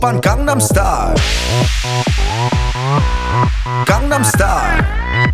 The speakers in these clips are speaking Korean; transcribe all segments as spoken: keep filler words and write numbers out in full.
오빤 강남스타일 강남스타일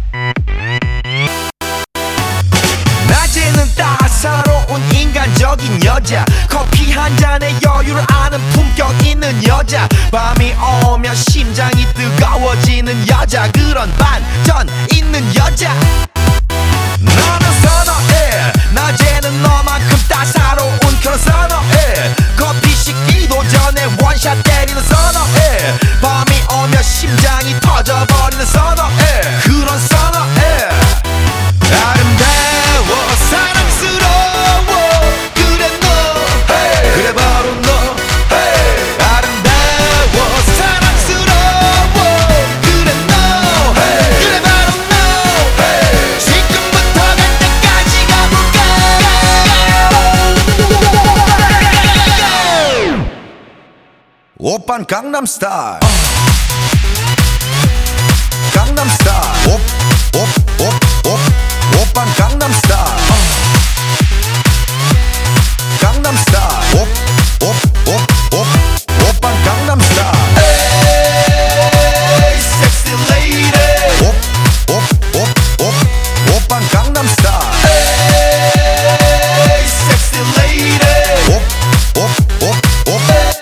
낮에는 따사로운 인간적인 여자 커피 한 잔에 여유를 아는 품격 있는 여자 밤이 오면 심장이 뜨거워지는 여자 그런 반전 있는 여자 너는 선어해 낮에는 너만큼 따사로운 그런 선어해 커피 식기도 전에 원샷 때리는 선어해 밤이 오면 심장이 터져버리는 선어해 그런 선어해 아름다워 사랑스러워 그래 너 hey. 그래 바로 너 hey. 아름다워 사랑스러워 그래 너 hey. 그래 바로 너 hey. 지금부터 갈 때까지 가볼까 오빤 강남스타일 강남스타일 옵옵옵옵 오빤 강남스타일 강남스타일 옵옵옵옵 오빤 강남스타일 에이 섹시 레이디 옵옵옵옵 오빤 강남스타일 에이 섹시 레이디 옵옵옵옵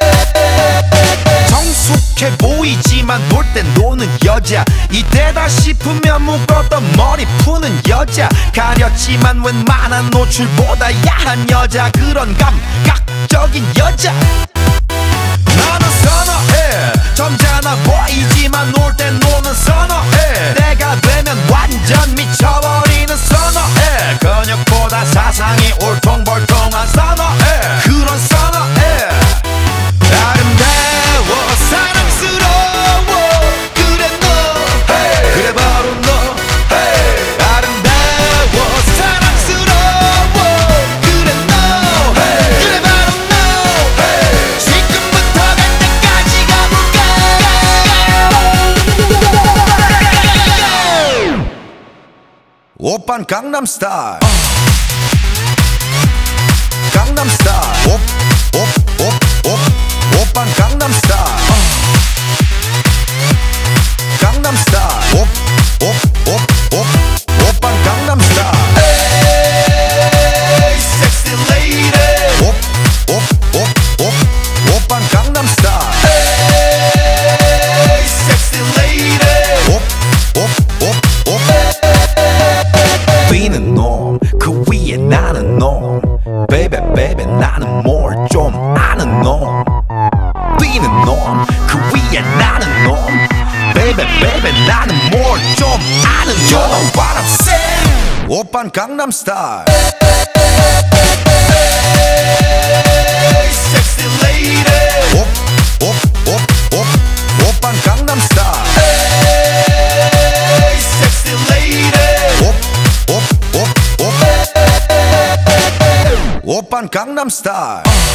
성숙해 보이지만 놀 땐 노는 여자 이때다 싶으면 묶었던 머리 푸는 여자 가렸지만 웬만한 노출보다 야한 여자 그런 감각적인 여자 나는 선어해 점잖아 보이지만 놀 땐 노는 선어해 내가 되면 완전 미쳐버리는 선어해 근육보다 사상이 울퉁불퉁한 선어해 그런 선어해 아름다워 사랑스러워 그래 너 hey. 그래 바로 너 hey. 아름다워 사랑스러워 그래 너 hey. 그래 바로 너 hey. 지금부터 갈 때까지 가볼까 오빤 강남스타일 강남스타일 옵옵옵옵 오빤 강남스타일 강남스타일 옵옵옵옵 오빤 강남스타일 에이 섹시 레이디 옵옵옵옵 오빤 강남스타일 에이 섹시 레이디 옵옵옵옵 B는 놈 그 위에 나는 놈 Baby baby 나는 뭘 좀 아는 놈 B는 놈 그 위에 나는 놈 Baby baby 나는 뭘 좀 아는 놈 You know what I'm saying 오빤 강남스타일 Sexy lady 옵옵옵옵 오빤 강남스타일 Sexy lady 옵옵옵옵 오빤 강남스타일